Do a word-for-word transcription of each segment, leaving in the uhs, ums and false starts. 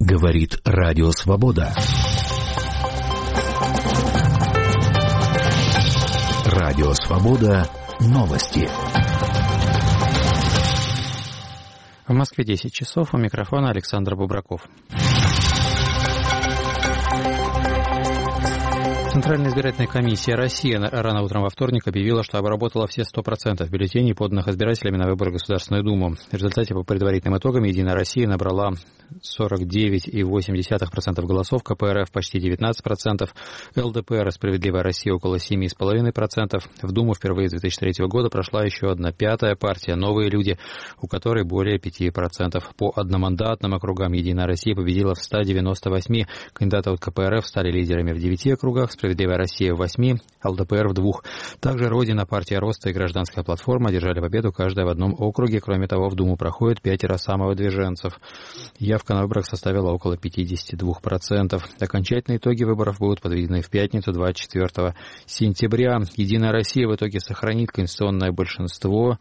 Говорит Радио Свобода. Радио Свобода. Новости. В Москве десять часов. У микрофона Александр Бубраков. Центральная избирательная комиссия России рано утром во вторник объявила, что обработала все сто процентов бюллетеней, поданных избирателями на выборы в Государственную Думу. В результате, по предварительным итогам, «Единая Россия» набрала сорок девять целых восемь десятых процента голосов, ка пэ эр эф почти девятнадцать процентов, эл дэ пэ эр «Справедливая Россия» около семь целых пять десятых процента. В Думу впервые с две тысячи третьего года прошла еще одна пятая партия «Новые люди», у которой более пяти процентов. По одномандатным округам «Единая Россия» победила в ста девяноста восьми. Кандидаты от ка пэ эр эф стали лидерами в девяти округах, «Справедливая Россия» в восьми, эл дэ пэ эр в двух. Также «Родина», партия Роста и Гражданская платформа одержали победу каждая в одном округе. Кроме того, в Думу проходит пятеро самовыдвиженцев. Явка на выборах составила около пятьдесят два процента. Окончательные итоги выборов будут подведены в пятницу, двадцать четвёртого сентября. «Единая Россия» в итоге сохранит конституционное большинство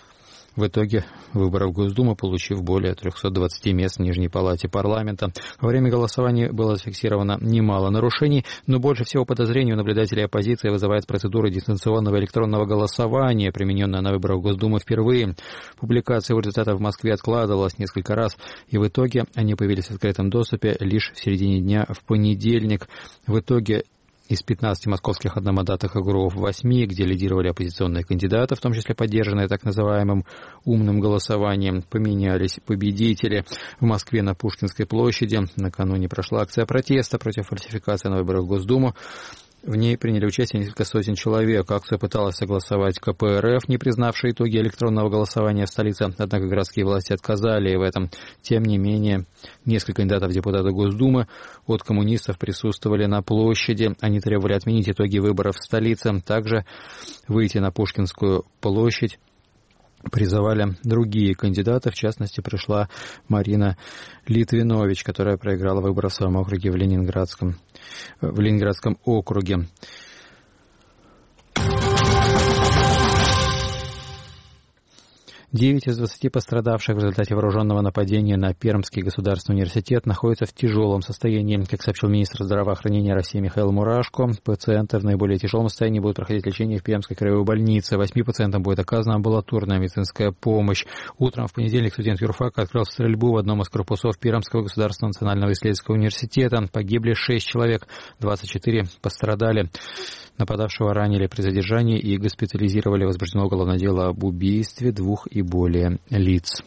в итоге выборов в Госдуму, получив более трехсот двадцати мест в Нижней Палате парламента. Во время голосования было зафиксировано немало нарушений, но больше всего подозрений у наблюдателей оппозиции вызывает процедура дистанционного электронного голосования, примененная на выборах в Госдуму впервые. Публикация результатов в Москве откладывалась несколько раз, и в итоге они появились в открытом доступе лишь в середине дня в понедельник. В итоге из пятнадцати московских одномандатных округов восьми, где лидировали оппозиционные кандидаты, в том числе поддержанные так называемым умным голосованием, поменялись победители. В Москве на Пушкинской площади накануне прошла акция протеста против фальсификации на выборах в Госдуму. В ней приняли участие несколько сотен человек. Акцию пыталась согласовать ка пэ эр эф, не признавшая итоги электронного голосования в столице. Однако городские власти отказали в этом. Тем не менее, несколько кандидатов в депутаты Госдумы от коммунистов присутствовали на площади. Они требовали отменить итоги выборов в столице. Также выйти на Пушкинскую площадь призывали другие кандидаты. В частности, пришла Марина Литвинович, которая проиграла выборы в своем округе в Ленинградском, в Ленинградском округе. Девять из двадцати пострадавших в результате вооруженного нападения на Пермский государственный университет находятся в тяжелом состоянии. Как сообщил министр здравоохранения России Михаил Мурашко, пациенты в наиболее тяжелом состоянии будут проходить лечение в Пермской краевой больнице. Восьми пациентам будет оказана амбулаторная медицинская помощь. Утром в понедельник студент юрфака открыл стрельбу в одном из корпусов Пермского государственного национального исследовательского университета. Погибли шесть человек, двадцать четыре пострадали. Нападавшего ранили при задержании и госпитализировали. Возбуждено уголовное дело об убийстве двух и более лиц.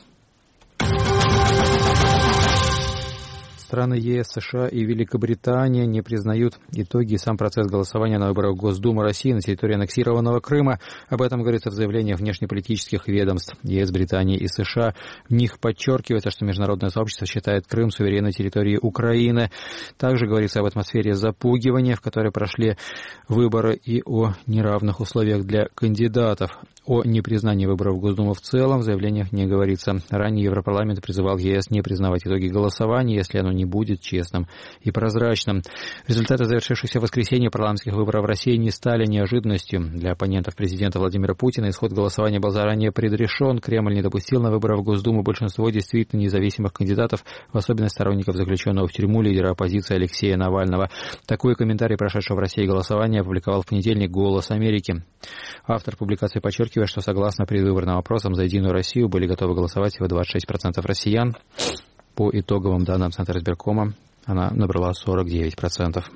Страны е эс, США и Великобритания не признают итоги и сам процесс голосования на выборах в Госдуму России на территории аннексированного Крыма. Об этом говорится в заявлениях внешнеполитических ведомств е эс, Британии и США. В них подчеркивается, что международное сообщество считает Крым суверенной территорией Украины. Также говорится об атмосфере запугивания, в которой прошли выборы, и о неравных условиях для кандидатов. О непризнании выборов в Госдуму в целом в заявлениях не говорится. Ранее Европарламент призывал е эс не признавать итоги голосования, если оно не будет честным и прозрачным. Результаты завершившихся в воскресенье парламентских выборов в России не стали неожиданностью. Для оппонентов президента Владимира Путина исход голосования был заранее предрешен. Кремль не допустил на выборах в Госдуму большинство действительно независимых кандидатов, в особенности сторонников заключенного в тюрьму лидера оппозиции Алексея Навального. Такой комментарий прошедшего в России голосования опубликовал в понедельник «Голос Америки». Автор публикации подчеркивает, что согласно предвыборным опросам за «Единую Россию» были готовы голосовать всего двадцать шесть процентов россиян. По итоговым данным Центра избиркома она набрала сорок девять процентов.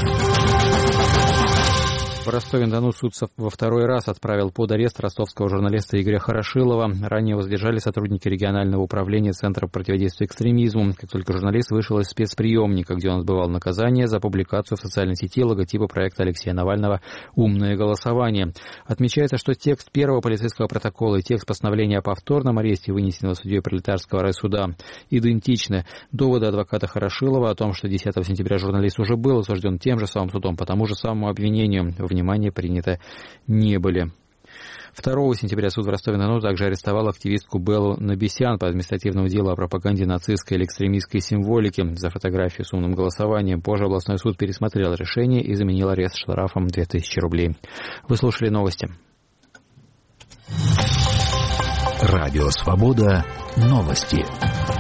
В Ростове-на-Дону суд во второй раз отправил под арест ростовского журналиста Игоря Хорошилова. Ранее его задержали сотрудники регионального управления Центра противодействия экстремизму. Как только журналист вышел из спецприемника, где он отбывал наказание за публикацию в социальной сети логотипа проекта Алексея Навального «Умное голосование». Отмечается, что текст первого полицейского протокола и текст постановления о повторном аресте, вынесенного судьей Пролетарского райсуда, идентичны. Доводы адвоката Хорошилова о том, что десятого сентября журналист уже был осужден тем же самым судом по тому же самому обвинению, внимание приняты не были. второго сентября суд в Ростове-на-Дону также арестовал активистку Беллу Набесян по административному делу о пропаганде нацистской или экстремистской символики за фотографию с умным голосованием. Позже областной суд пересмотрел решение и заменил арест штрафом две тысячи рублей. Вы слушали новости. Радио Свобода. Новости.